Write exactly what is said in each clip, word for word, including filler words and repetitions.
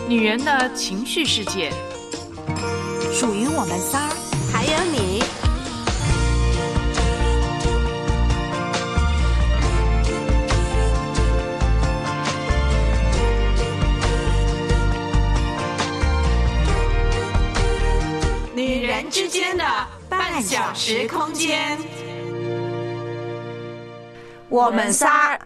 女人的情绪世界， 属于我们仨， 还有你。女人之间的半小时空间， 我们仨。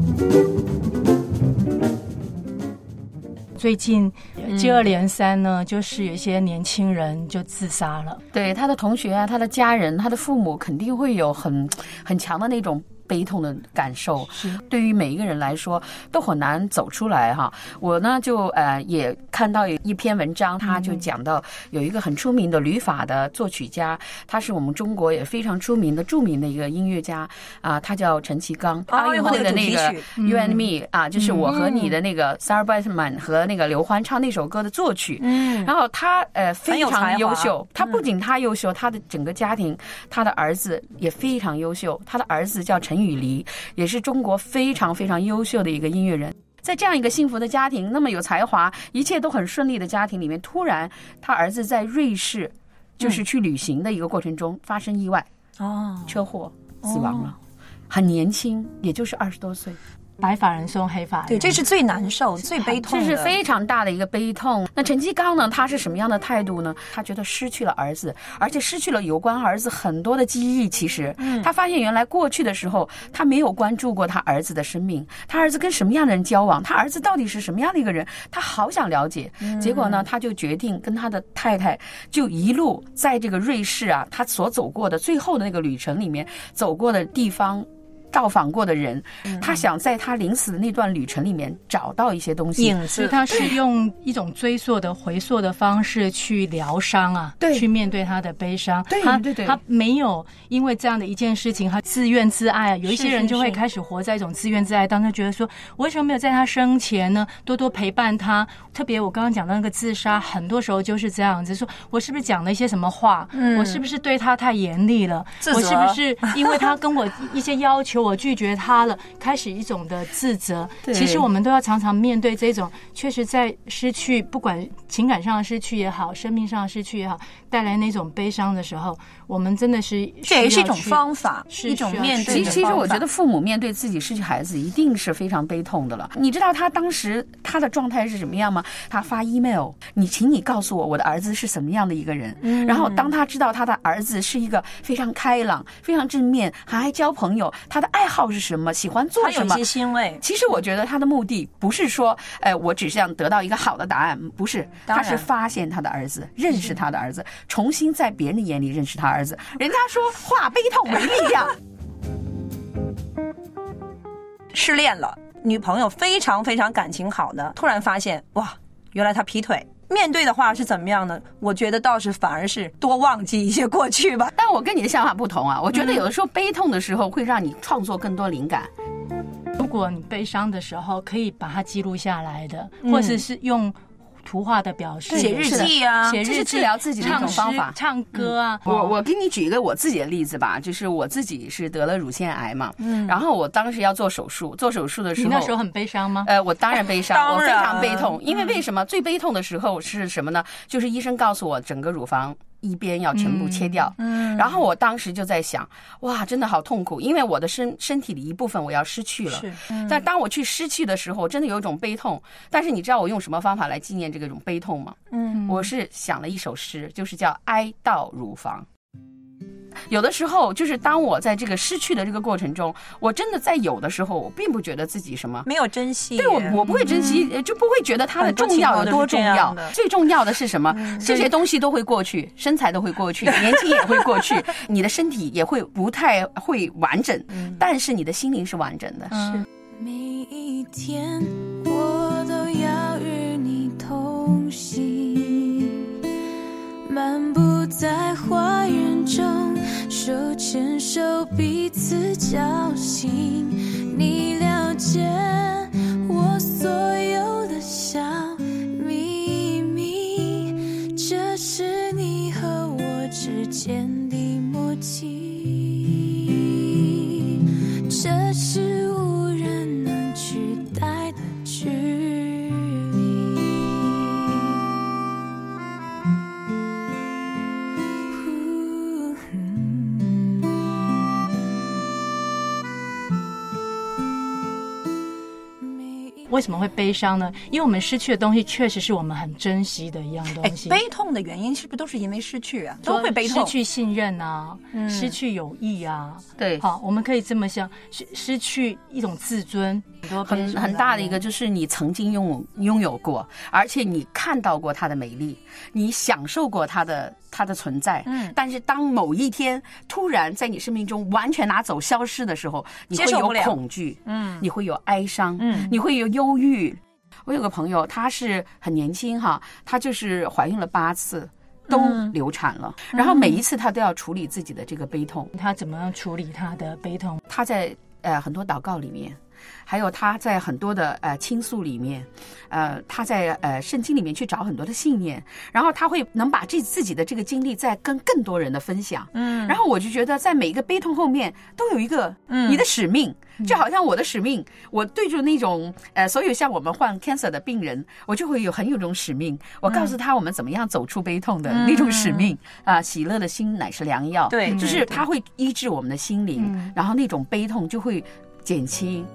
最近接二连三呢，就是有一些年轻人就自杀了。 对，他的同学啊，他的家人，他的父母肯定会有很很强的那种悲痛的感受，对于每一个人来说都很难走出来哈。我呢就呃也看到有一篇文章，他就讲到有一个很出名的旅法的作曲家，他是我们中国也非常出名的著名的一个音乐家啊、呃，他叫陈其刚。奥运会的那个 You and Me 啊，就是我和你的那个 Sarah Brightman 和那个刘欢唱那首歌的作曲。嗯，然后他呃非常优秀，他不仅他优秀，他的整个家庭，他的儿子也非常优秀，他的儿子叫陈陈雨梨，也是中国非常非常优秀的一个音乐人。在这样一个幸福的家庭，那么有才华，一切都很顺利的家庭里面，突然他儿子在瑞士就是去旅行的一个过程中发生意外，哦，车祸死亡了，很年轻，也就是二十多岁。 白发人送黑发人， 对，这是最难受、最悲痛的， 这是非常大的一个悲痛。那陈其刚呢，他是什么样的态度呢？他觉得失去了儿子，而且失去了有关儿子很多的记忆。其实，嗯，他发现原来过去的时候，他没有关注过他儿子的生命，他儿子跟什么样的人交往，他儿子到底是什么样的一个人，他好想了解。嗯、结果呢，他就决定跟他的太太就一路在这个瑞士啊，他所走过的最后的那个旅程里面走过的地方。到访过的人，他想在他临死的那段旅程里面找到一些东西。 影子，他是用一种追溯的、回溯的方式去疗伤啊，对，去面对他的悲伤。 对对对， 他没有因为这样的一件事情，他自怨自艾。有一些人就会开始活在一种自怨自艾当中，觉得说，我为什么没有在他生前呢多多陪伴他？特别我刚刚讲的那个自杀，很多时候就是这样子，说我是不是讲了一些什么话？嗯，我是不是对他太严厉了？我是不是因为他跟我一些要求？我拒绝他了，开始一种的自责。其实我们都要常常面对这种确实在失去，不管情感上的失去也好，生命上的失去也好，带来那种悲伤的时候，我们真的是这也是一种方法，是一种面对的方法。 其实我觉得父母面对自己失去孩子一定是非常悲痛的了。你知道他当时他的状态是什么样吗？他发 email， 你请你告诉我我的儿子是什么样的一个人。嗯、然后当他知道他的儿子是一个非常开朗、非常正面，还爱交朋友，他的爱好是什么，喜欢做什么， 他有一些欣慰。 其实我觉得他的目的不是说，哎、呃，我只是想得到一个好的答案，不是，他是发现他的儿子，认识他的儿子，重新在别人的眼里认识他儿子。人家说化悲痛为力量。 失恋了，女朋友非常非常感情好的，突然发现哇，原来他劈腿。面对的话是怎么样呢？我觉得倒是反而是多忘记一些过去吧。 但我跟你的想法不同啊，我觉得有的时候悲痛的时候会让你创作更多灵感。 如果你悲伤的时候可以把它记录下来的，嗯、或者是用图画的表示， 写日记啊， 写日记， 这是治疗自己的一种方法。 唱歌啊， 嗯、我我给你举一个我自己的例子吧，就是我自己是得了乳腺癌嘛，嗯，然后我当时要做手术，做手术的时候， 你那时候很悲伤吗？ 呃，我当然悲伤，我非常悲痛，因为为什么？嗯、最悲痛的时候是什么呢？就是医生告诉我整个乳房一边要全部切掉，嗯，然后我当时就在想，哇，真的好痛苦，因为我的身身体的一部分我要失去了，是，嗯、但当我去失去的时候，真的有一种悲痛。但是你知道我用什么方法来纪念这个种悲痛吗？嗯，我是想了一首诗，就是叫《哀悼乳房》。有的时候就是当我在这个失去的这个过程中，我真的在有的时候我并不觉得自己什么没有珍惜， 对，我我不会珍惜，嗯、就不会觉得它的重要有多重要。最重要的是什么？嗯、这些东西都会过去，身材都会过去，年轻也会过去，你的身体也会不太会完整，嗯、但是你的心灵是完整的。 嗯、是每一天我都要与你同行，漫步在花园中，手牵手彼此交心，你了解我所有的小秘密，这是你和我之间的默契，这是无人能取代的距离。 为什么会悲伤呢？因为我们失去的东西确实是我们很珍惜的一样东西。 哎，悲痛的原因是不是都是因为失去啊？都会悲痛， 失去信任啊，嗯、失去友谊啊。 对， 好，我们可以这么想，失失去一种自尊， 很很大的一个就是你曾经拥拥有过，而且你看到过它的美丽，你享受过它的它的存在。嗯，但是当某一天突然在你生命中完全拿走、消失的时候，你会有恐惧，嗯，你会有哀伤，嗯，你会有忧郁。我有个朋友，她是很年轻哈，她就是怀孕了八次。都流产了、嗯、然后每一次她都要处理自己的这个悲痛。 她怎么样处理她的悲痛？ 她在呃很多祷告里面，还有她在很多的呃倾诉里面，呃她在呃圣经里面去找很多的信念，然后她会能把这自己的这个经历再跟更多人的分享。嗯，然后我就觉得在每一个悲痛后面都有一个你的使命。嗯，就好像我的使命，我对着那种呃，所有像我们患 cancer 的病人，我就会有很有种使命。我告诉他我们怎么样走出悲痛的那种使命啊、嗯呃，喜乐的心乃是良药。 对， 就是它会医治我们的心灵，嗯、然后那种悲痛就会减轻。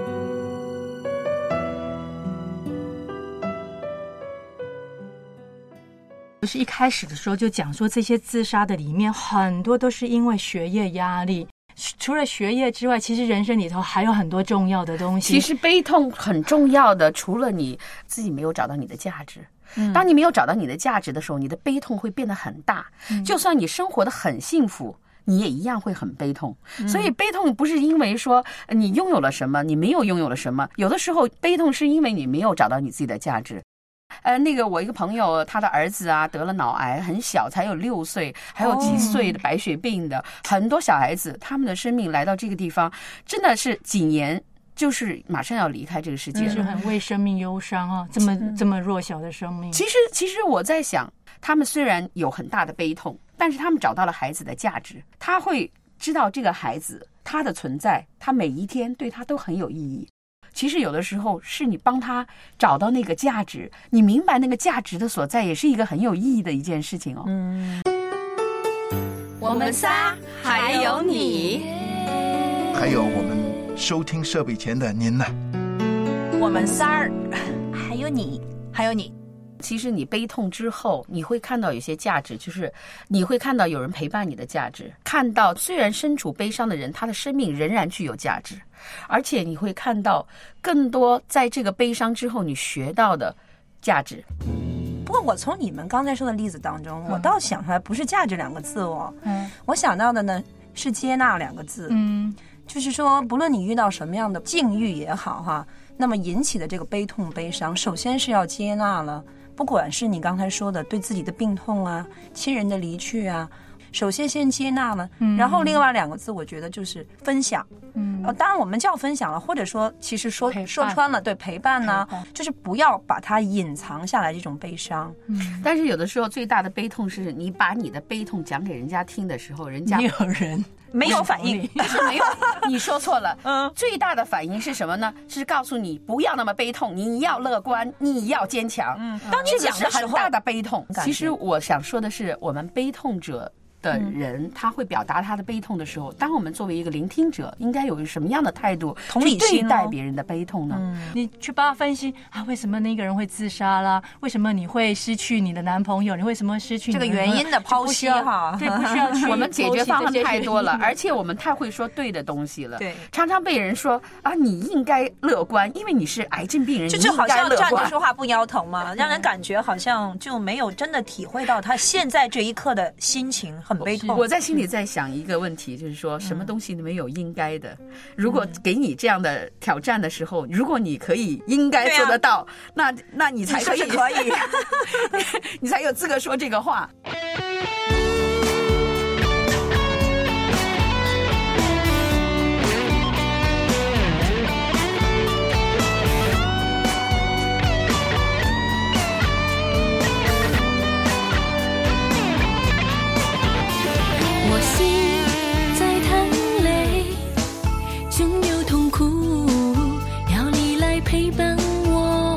就是一开始的时候就讲说，这些自杀的里面很多都是因为学业压力。除了学业之外，其实人生里头还有很多重要的东西。 其实悲痛很重要的，除了你自己没有找到你的价值。嗯，当你没有找到你的价值的时候，你的悲痛会变得很大。嗯，就算你生活的很幸福，你也一样会很悲痛。嗯，所以悲痛不是因为说你拥有了什么，你没有拥有了什么，有的时候悲痛是因为你没有找到你自己的价值。呃，那个我一个朋友，他的儿子啊得了脑癌，很小，才有六岁，还有几岁的白血病的，哦、很多小孩子，他们的生命来到这个地方，真的是几年就是马上要离开这个世界了， 就是很为生命忧伤啊，这么这么弱小的生命。 其实，其实我在想，他们虽然有很大的悲痛，但是他们找到了孩子的价值，他会知道这个孩子他的存在，他每一天对他都很有意义。其实有的时候是你帮他找到那个价值，你明白那个价值的所在，也是一个很有意义的一件事情哦。嗯， 我们仨还有你， 还有我们收听设备前的您呢。 我们仨儿还有你，还有你。 其实你悲痛之后，你会看到有些价值，就是你会看到有人陪伴你的价值，看到虽然身处悲伤的人，他的生命仍然具有价值，而且你会看到更多在这个悲伤之后你学到的价值。 不过我从你们刚才说的例子当中，我倒想出来不是价值两个字哦，嗯，我想到的呢是接纳两个字，嗯，就是说不论你遇到什么样的境遇也好哈，那么引起的这个悲痛悲伤，首先是要接纳了。不管是你刚才说的对自己的病痛啊，亲人的离去啊，首先先接纳了，嗯，然后另外两个字我觉得就是分享，嗯，呃，当然我们叫分享了，或者说其实说说穿了，对，陪伴呢、啊，就是不要把它隐藏下来这种悲伤， 嗯，但是有的时候最大的悲痛是你把你的悲痛讲给人家听的时候，人家没有人。 没有反应， 是没有。你说错了。嗯，最大的反应是什么呢？是告诉你不要那么悲痛，你要乐观，你要坚强。嗯，当你讲的是很大的悲痛。其实我想说的是，我们悲痛者的人、嗯、他会表达他的悲痛的时候，当我们作为一个聆听者，应该有一个什么样的态度同理心、 哦、对待别人的悲痛呢？ 嗯，你去帮他分析啊，为什么那个人会自杀啦？为什么你会失去你的男朋友？你为什么失去你的这个原因的剖析哈？ 对，不需要去我们解决方案太多了，而且我们太会说对的东西了。对，常常被人说啊，你应该乐观，因为你是癌症病人， 就就好像站着说话不腰疼嘛，让人感觉好像就没有真的体会到他现在这一刻的心情很悲痛。 我在心里在想一个问题，就是说什么东西没有应该的？如果给你这样的挑战的时候，如果你可以应该做得到，啊、那那你才可以， 你可以， 你才有资格说这个话。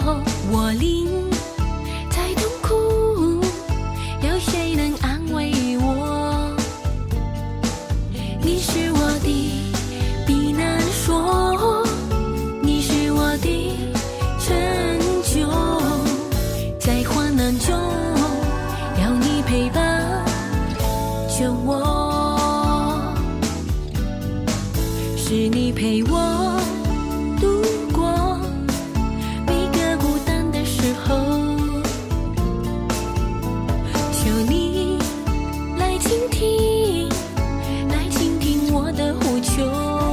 陪伴我，我灵在痛苦，有谁能安慰时候，求你来倾听，来倾听我的呼求。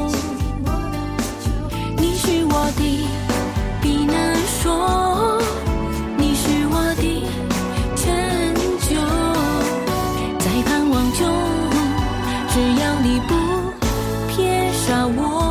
你是我的避难所，你是我的拯救，在盼望中，只要你不撇下我。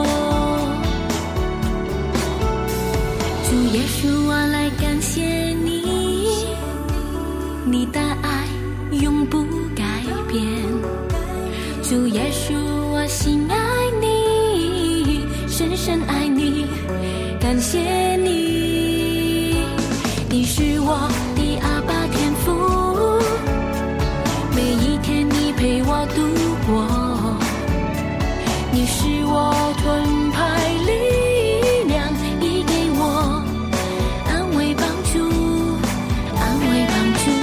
主耶稣啊，来感谢你，你的爱永不改变。主耶稣啊，心爱你，深深爱你，感谢你，你是我的阿爸天父，每一天你陪我度过，你是我盾牌力量，你给我安慰帮助，安慰帮助。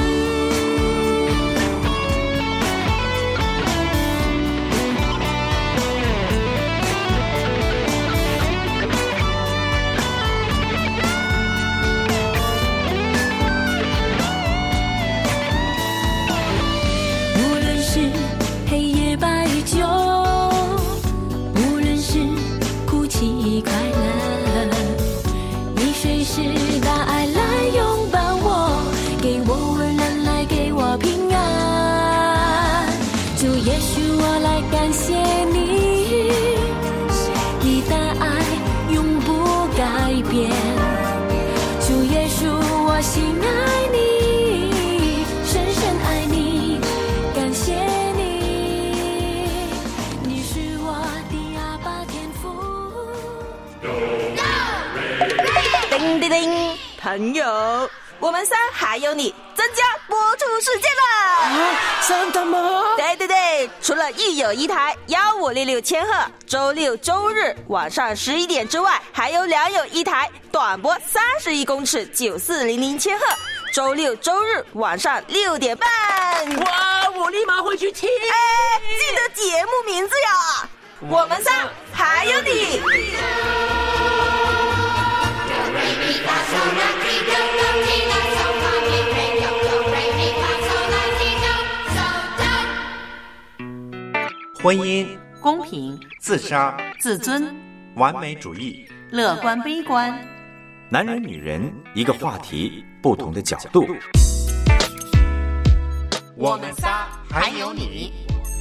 无论是黑夜白昼，无论是哭泣快乐，你随时大爱来拥抱我，给我温暖，来给我平安。主耶稣，我来感谢你，你的爱永不改变。主耶稣，我心爱你，深深爱你，感谢你，你是我的阿爸天父。 叮叮叮，朋友，我们仨还有你增加播出时间了啊！真的吗？ 对对对，除了一有一台幺五六六千赫周六周日晚上十一点之外，还有两有一台短波三十一公尺九四零零千赫周六周日晚上六点半。 哇，我立马回去听。 哎，记得节目名字呀！我们仨还有你。 婚姻、 公平、 自杀、 自尊、 完美主义、 乐观悲观， 男人女人一个话题，不同的角度。 我们仨还有你。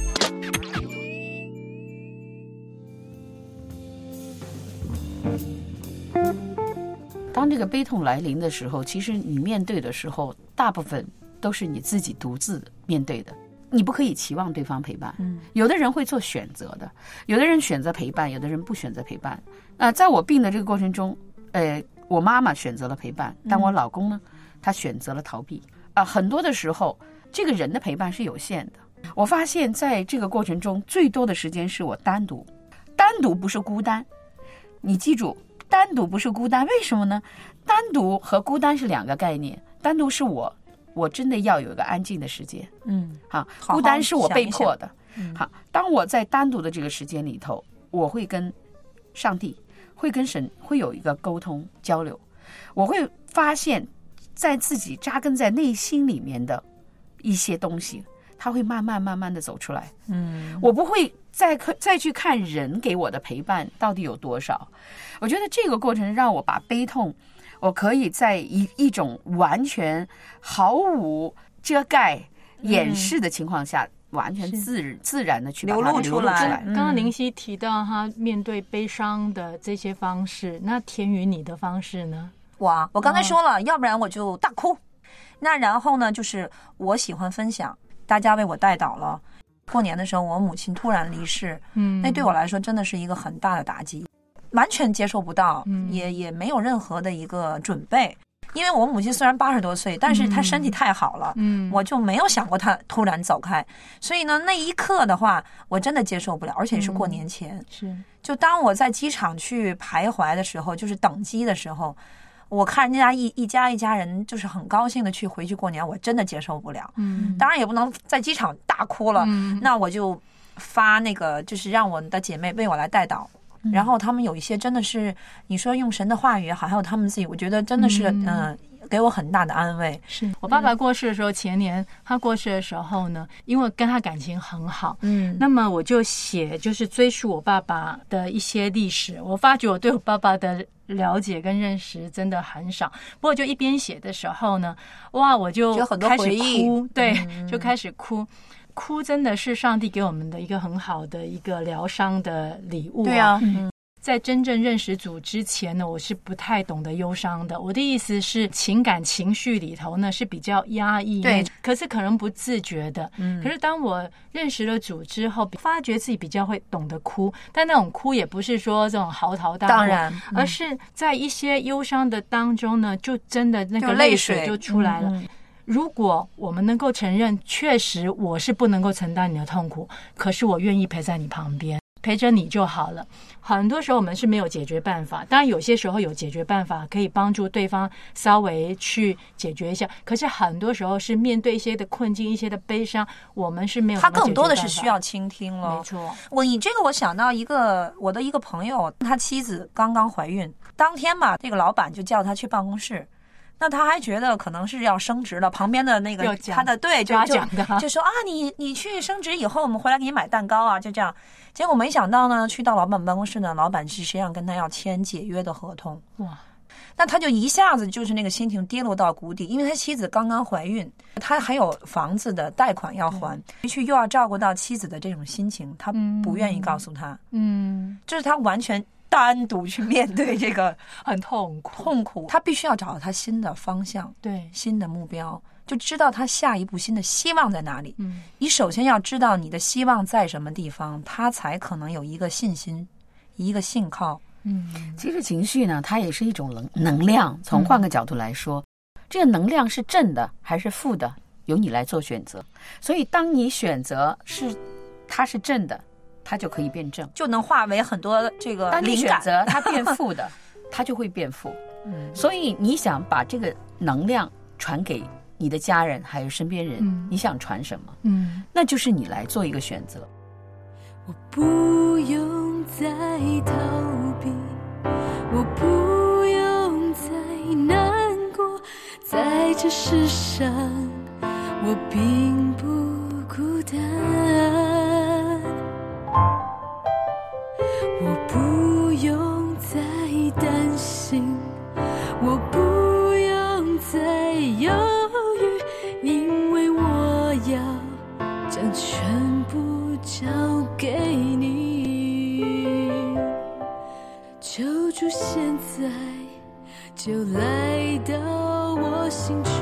当这个悲痛来临的时候，其实你面对的时候，大部分都是你自己独自面对的。你不可以期望对方陪伴，嗯，有的人会做选择的，有的人选择陪伴，有的人不选择陪伴。呃，在我病的这个过程中，呃，我妈妈选择了陪伴，但我老公呢，他选择了逃避。啊、呃，很多的时候，这个人的陪伴是有限的。我发现在这个过程中，最多的时间是我单独，单独不是孤单。你记住，单独不是孤单，为什么呢？单独和孤单是两个概念，单独是我。我真的要有一个安静的时间，嗯，好，孤单是我被迫的，嗯，好，当我在单独的这个时间里头，我会跟上帝，会跟神，会有一个沟通交流，我会发现，在自己扎根在内心里面的一些东西，它会慢慢慢慢的走出来，嗯，我不会再再去看人给我的陪伴到底有多少，我觉得这个过程让我把悲痛。我可以在一一种完全毫无遮盖、掩饰的情况下，嗯、完全自自然的去把它流露出来。 刚刚林夕提到他面对悲伤的这些方式，那田宇你的方式呢？ 哇，我刚才说了，哦、要不然我就大哭。那然后呢，就是我喜欢分享，大家为我代祷了。过年的时候，我母亲突然离世，嗯，那对我来说真的是一个很大的打击。完全接受不到，嗯、也也没有任何的一个准备，因为我母亲虽然八十多岁，但是她身体太好了，嗯，我就没有想过她突然走开，所以呢，那一刻的话，我真的接受不了，而且是过年前，嗯、 是， 就当我在机场去徘徊的时候，就是等机的时候，我看人家一一家一家人就是很高兴的去回去过年，我真的接受不了，嗯，当然也不能在机场大哭了，嗯、那我就发那个，就是让我的姐妹为我来代祷。然后他们有一些真的是你说用神的话语也好，还有他们自己，我觉得真的是嗯、呃、 给我很大的安慰。 是我爸爸过世的时候，前年他过世的时候呢，因为跟他感情很好，嗯，那么我就写就是追溯我爸爸的一些历史。我发觉我对我爸爸的了解跟认识真的很少，不过就一边写的时候呢，哇，我就开始哭，对、嗯，就开始哭。哭真的是上帝给我们的一个很好的一个疗伤的礼物、啊。 对啊，嗯。 在真正认识主之前呢，我是不太懂得忧伤的。我的意思是，情感情绪里头呢是比较压抑， 对， 可是可能不自觉的。嗯，可是当我认识了主之后，发觉自己比较会懂得哭，但那种哭也不是说这种嚎啕大哭， 当然、 嗯，而是在一些忧伤的当中呢，就真的那个泪水就出来了。嗯嗯，如果我们能够承认，确实我是不能够承担你的痛苦，可是我愿意陪在你旁边。陪着你就好了。很多时候我们是没有解决办法，当然有些时候有解决办法可以帮助对方稍微去解决一下，可是很多时候是面对一些的困境，一些的悲伤，我们是没有什么解决办法。 他更多的是需要倾听了。 没错， 我以这个我想到一个我的一个朋友，他妻子刚刚怀孕，当天吧，这个老板就叫他去办公室。那他还觉得可能是要升职了，旁边的那个他的对就就就说啊，你你去升职以后，我们回来给你买蛋糕啊，就这样。结果没想到呢，去到老板办公室呢，老板是实际上跟他要签解约的合同。哇！那他就一下子就是那个心情跌落到谷底，因为他妻子刚刚怀孕，他还有房子的贷款要还，回去又要照顾到妻子的这种心情，他不愿意告诉他。嗯，就是他完全单独去面对这个很痛苦， 痛苦，他必须要找到他新的方向， 对， 新的目标，就知道他下一步新的希望在哪里。嗯，你首先要知道你的希望在什么地方，他才可能有一个信心，一个信靠。 嗯，其实情绪呢，它也是一种能能量。从换个角度来说，嗯、这个能量是正的还是负的，由你来做选择。所以，当你选择是它是正的，它就可以变正， 就能化为很多这个灵感。 当你选择它变负的，它就会变负。嗯，所以你想把这个能量传给你的家人还有身边人，嗯、你想传什么？嗯，那就是你来做一个选择。 我不用再逃避，我不用再难过，在这世上我并不孤单。我不用再担心，我不用再犹豫，因为我要将全部交给你。求主现在就来到我心中，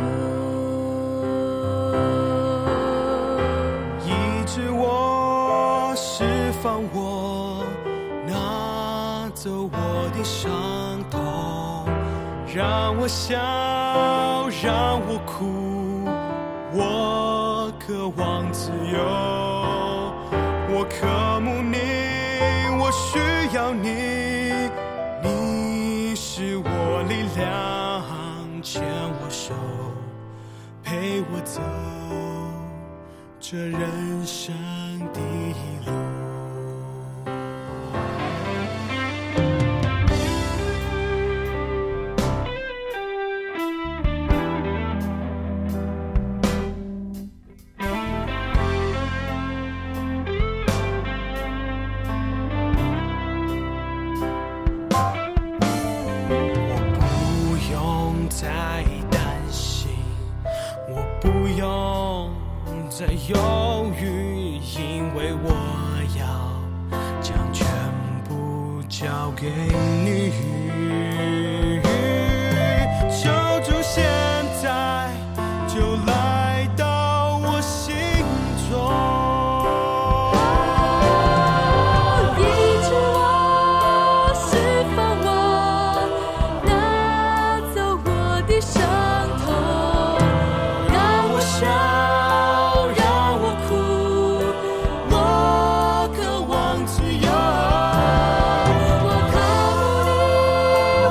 医治我，释放我，拿走我的伤痛，让我笑，让我哭，我渴望自由，我渴慕你，我需要你，你是我力量，牵我手，陪我走这人生的路。在犹豫，因为我要将全部交给你。求主现在就来到我心中， 医治我，释放我，拿走我的伤痛，让我笑。我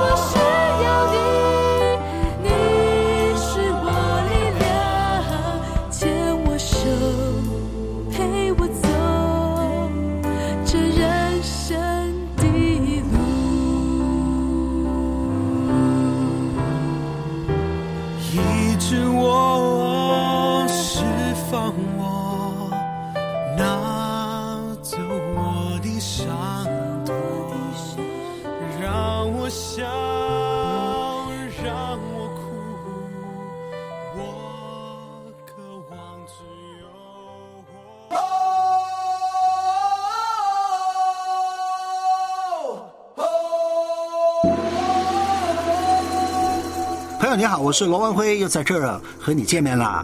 医治我，释放我，拿走我的伤痛，让我笑，让我哭，我渴望只有我。 朋友你好，我是罗文辉，又在这儿和你见面啦。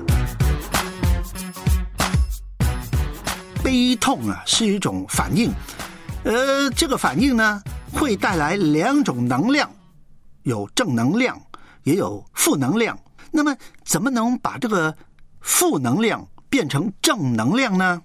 悲痛啊是一种反应，呃，这个反应呢会带来两种能量，有正能量，也有负能量。那么怎么能把这个负能量变成正能量呢？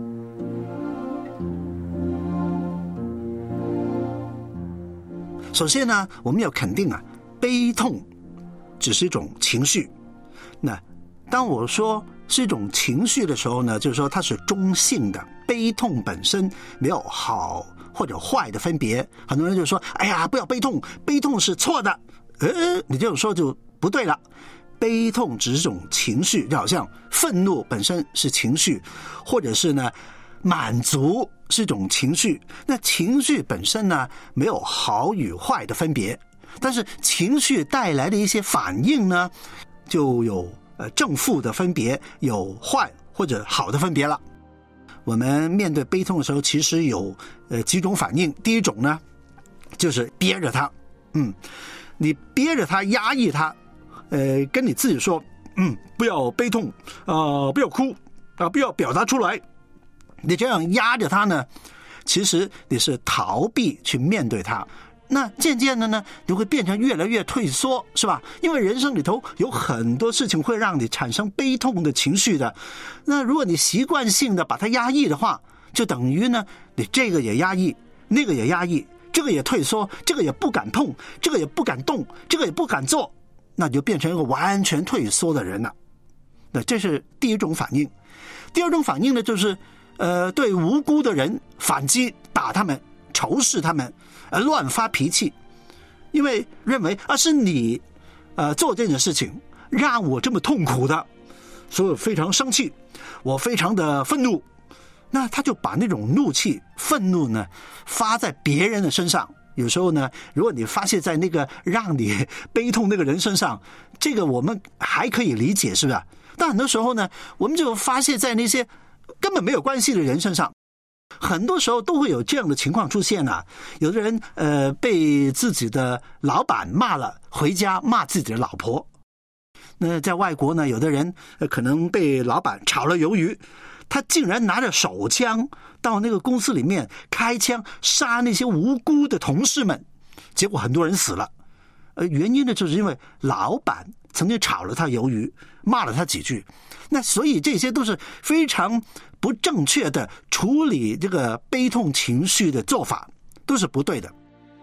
首先呢，我们要肯定啊，悲痛只是一种情绪。那当我说是一种情绪的时候呢，就是说它是中性的，悲痛本身没有好或者坏的分别。很多人就说，哎呀，不要悲痛，悲痛是错的。呃，你这种说就不对了。悲痛只是一种情绪，就好像愤怒本身是情绪，或者是呢满足是一种情绪。那情绪本身呢没有好与坏的分别，但是情绪带来的一些反应呢就有呃正负的分别，有坏或者好的分别了。我们面对悲痛的时候，其实有呃几种反应。第一种呢就是憋着它，嗯，你憋着它，压抑它，呃，跟你自己说，嗯，不要悲痛啊、呃，不要哭啊、呃，不要表达出来。你这样压着它呢，其实你是逃避去面对它。那渐渐的呢，你会变成越来越退缩，是吧？因为人生里头有很多事情会让你产生悲痛的情绪的。那如果你习惯性的把它压抑的话，就等于呢，你这个也压抑，那个也压抑，这个也退缩，这个也不敢碰，这个也不敢动，这个也不敢做，那就变成一个完全退缩的人了。那这是第一种反应。第二种反应呢，就是呃，对无辜的人反击，打他们，仇视他们，呃，乱发脾气，因为认为啊是你，呃，做这件事情让我这么痛苦的，所以我非常生气，我非常的愤怒。那他就把那种怒气、愤怒呢发在别人的身上。有时候呢，如果你发泄在那个让你悲痛那个人身上，这个我们还可以理解，是不是？但很多时候呢，我们就发泄在那些根本没有关系的人身上。很多时候都会有这样的情况出现啊。有的人呃被自己的老板骂了，回家骂自己的老婆。那在外国呢，有的人、呃、可能被老板炒了鱿鱼，他竟然拿着手枪到那个公司里面开枪杀那些无辜的同事们，结果很多人死了。呃，原因呢，就是因为老板曾经炒了他鱿鱼，骂了他几句。那所以这些都是非常不正确的处理这个悲痛情绪的做法，都是不对的。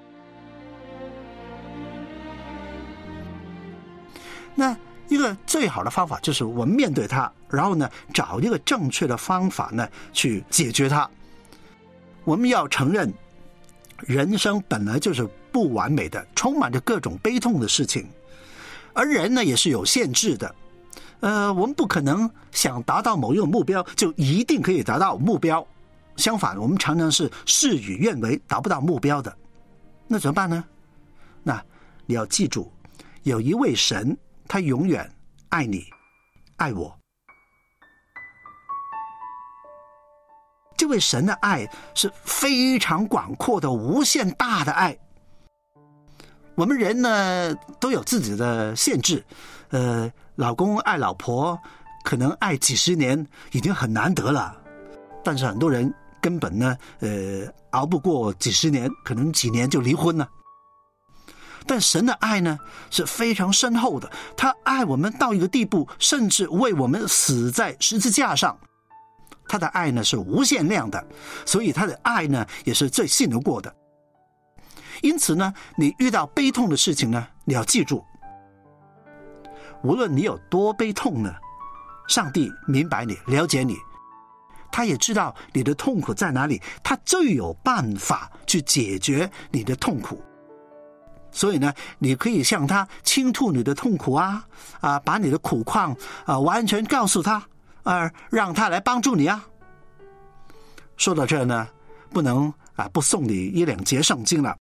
那一个最好的方法就是我们面对它，然后呢找一个正确的方法呢去解决它。我们要承认人生本来就是不完美的，充满着各种悲痛的事情，而人呢也是有限制的。呃，我们不可能想达到某一个目标就一定可以达到目标，相反我们常常是事与愿违，达不到目标的。那怎么办呢？那你要记住，有一位神，他永远爱你爱我。这位神的爱是非常广阔的无限大的爱。我们人呢都有自己的限制，呃，老公爱老婆可能爱几十年已经很难得了，但是很多人根本呢呃熬不过几十年，可能几年就离婚了。但神的爱呢是非常深厚的，他爱我们到一个地步，甚至为我们死在十字架上。他的爱呢是无限量的，所以他的爱呢也是最信得过的。因此呢，你遇到悲痛的事情呢，你要记住，无论你有多悲痛呢，上帝明白你，了解你，他也知道你的痛苦在哪里，他就有办法去解决你的痛苦。 所以呢，你可以向他倾吐你的痛苦啊，啊，把你的苦况啊完全告诉他，啊，让他来帮助你啊。说到这呢，不能啊不送你一两节圣经了。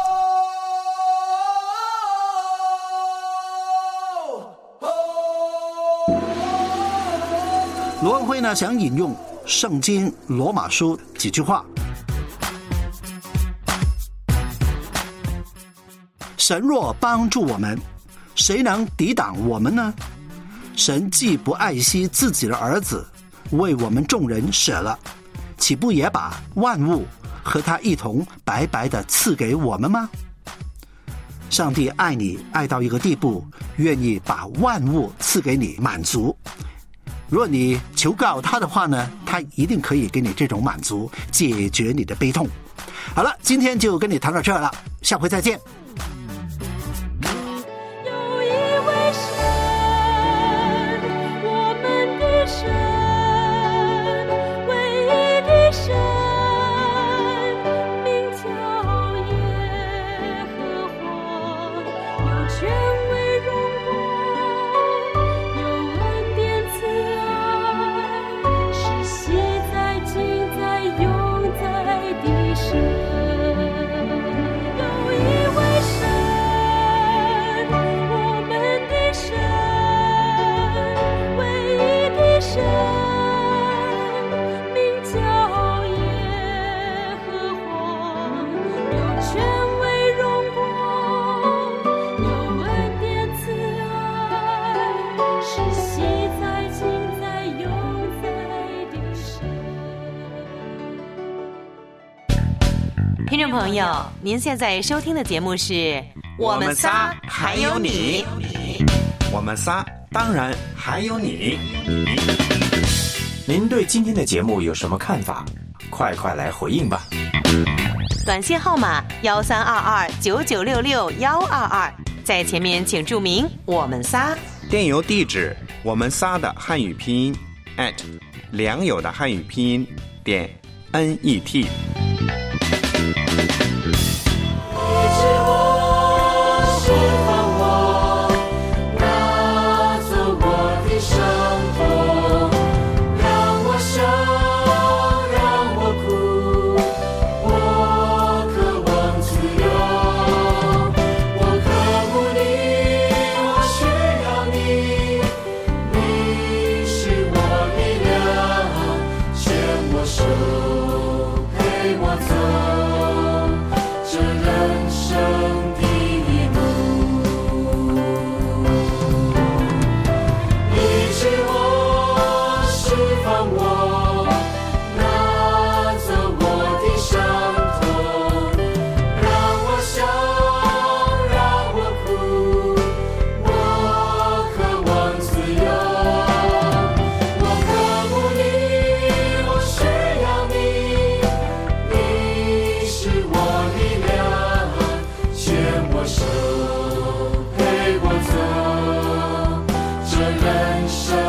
罗文辉呢想引用圣经罗马书几句话。神若帮助我们，谁能抵挡我们呢？神既不爱惜自己的儿子，为我们众人舍了，岂不也把万物和他一同白白的赐给我们吗？上帝爱你爱到一个地步，愿意把万物赐给你满足。若你求告他的话呢，他一定可以给你这种满足，解决你的悲痛。好了，今天就跟你谈到这儿了，下回再见。 听众朋友，您现在收听的节目是《我们仨还有你》。 我们仨当然还有你。您对今天的节目有什么看法？快快来回应吧！ 短信号码幺三二二九九六六幺二二，在前面请注明“我们仨”。 电邮地址：我们仨的汉语拼音 at 良友的汉语拼音点 net。 陪我走这人生。